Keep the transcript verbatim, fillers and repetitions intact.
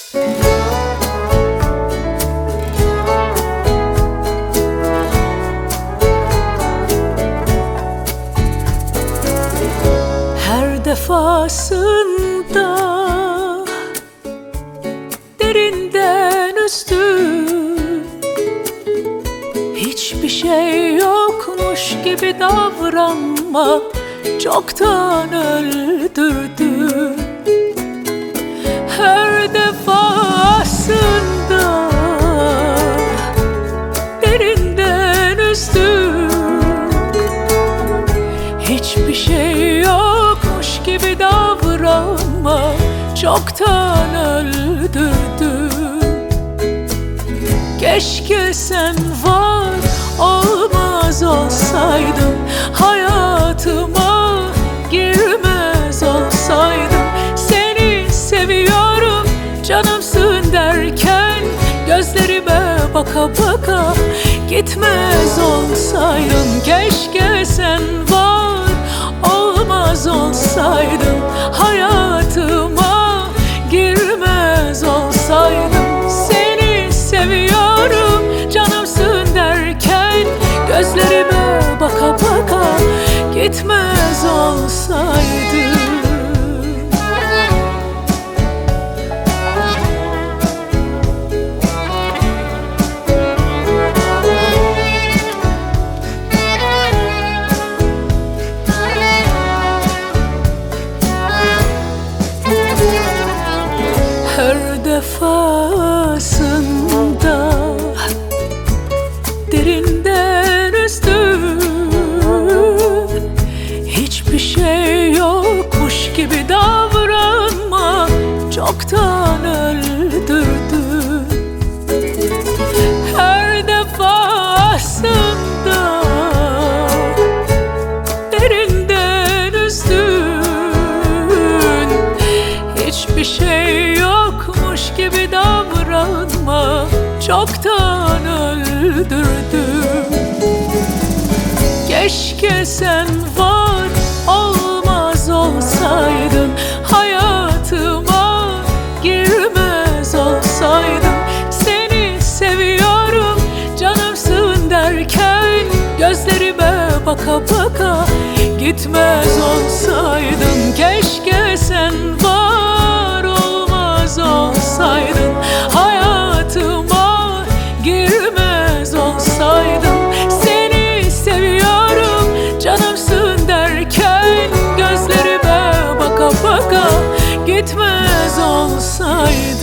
Her defasında derinden üstün, hiçbir şey yokmuş gibi davranma, çoktan öldürdün. Her defasında derinden üstün, hiçbir şey yokmuş gibi davranma, çoktan öldürdün. Keşke sen var olmaz olsaydın, hayatıma girmez olsaydın. Seni seviyorum, canımsın derken gözlerime baka baka gitmez olsaydın. Keşke sen var olmaz olsaydın, hayatıma girmez olsaydın. Seni seviyorum, canımsın derken gözlerime baka baka gitmez olsaydın. Her defasında derinden üstün, hiçbir şey yokmuş gibi davranma, çoktan öldürdün. Her defasında derinden üstün, hiçbir şey yokmuş gibi davranma, çoktan öldürdüm. Keşke sen var olmaz olsaydın, hayatıma girmez olsaydın. Seni seviyorum, canımsın derken gözlerime baka baka gitmez olsaydın. Keşke sen var olmaz olsaydın, hayatıma girmez olsaydın. Seni seviyorum, canımsın derken gözlerime baka baka gitmez olsaydın.